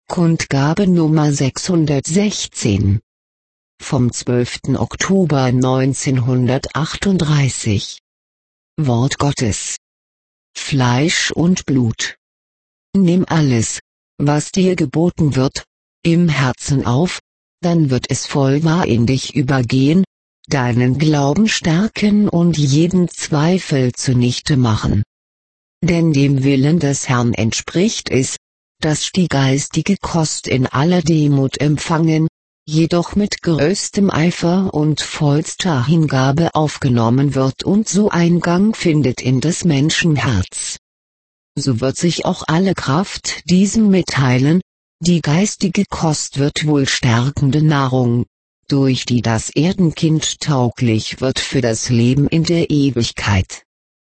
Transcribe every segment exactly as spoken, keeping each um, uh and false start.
Kundgabe Nummer sechshundertsechzehn. Vom zwölften Oktober neunzehnhundertachtunddreißig. Wort Gottes. Fleisch und Blut. Nimm alles, was dir geboten wird, im Herzen auf, dann wird es voll wahr in dich übergehen, deinen Glauben stärken und jeden Zweifel zunichte machen. Denn dem Willen des Herrn entspricht es, dass die geistige Kost in aller Demut empfangen, jedoch mit größtem Eifer und vollster Hingabe aufgenommen wird und so Eingang findet in des Menschen Herz. So wird sich auch alle Kraft diesem mitteilen, die geistige Kost wird wohl stärkende Nahrung, durch die das Erdenkind tauglich wird für das Leben in der Ewigkeit.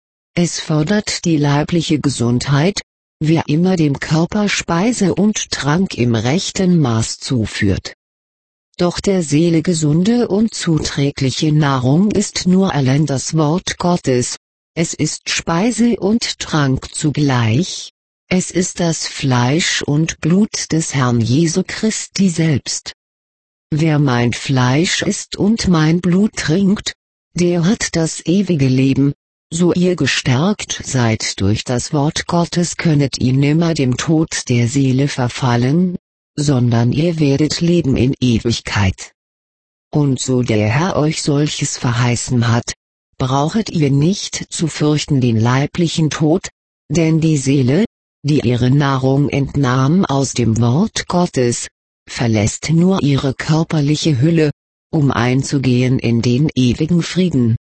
Es fördert die leibliche Gesundheit, wer immer dem Körper Speise und Trank im rechten Maß zuführt. Doch der Seele gesunde und zuträgliche Nahrung ist nur allein das Wort Gottes, es ist Speise und Trank zugleich, es ist das Fleisch und Blut des Herrn Jesu Christi selbst. Wer mein Fleisch isst und mein Blut trinkt, der hat das ewige Leben. So ihr gestärkt seid durch das Wort Gottes könnet ihr nimmer dem Tod der Seele verfallen, sondern ihr werdet leben in Ewigkeit. Und so der Herr euch solches verheißen hat, brauchet ihr nicht zu fürchten den leiblichen Tod, denn die Seele, die ihre Nahrung entnahm aus dem Wort Gottes, verlässt nur ihre körperliche Hülle, um einzugehen in den ewigen Frieden.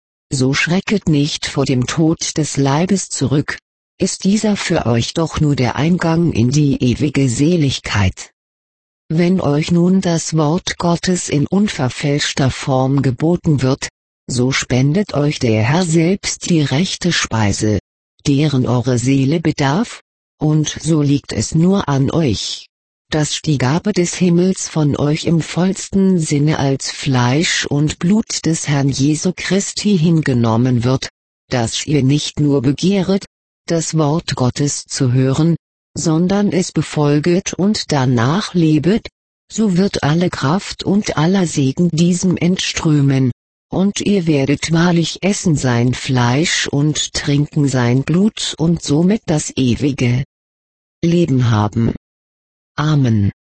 So schrecket nicht vor dem Tod des Leibes zurück, ist dieser für euch doch nur der Eingang in die ewige Seligkeit. Wenn euch nun das Wort Gottes in unverfälschter Form geboten wird, so spendet euch der Herr selbst die rechte Speise, deren eure Seele bedarf, und so liegt es nur an euch, dass die Gabe des Himmels von euch im vollsten Sinne als Fleisch und Blut des Herrn Jesu Christi hingenommen wird, dass ihr nicht nur begehret, das Wort Gottes zu hören, sondern es befolget und danach lebet, so wird alle Kraft und aller Segen diesem entströmen, und ihr werdet wahrlich essen sein Fleisch und trinken sein Blut und somit das ewige Leben haben. Amen.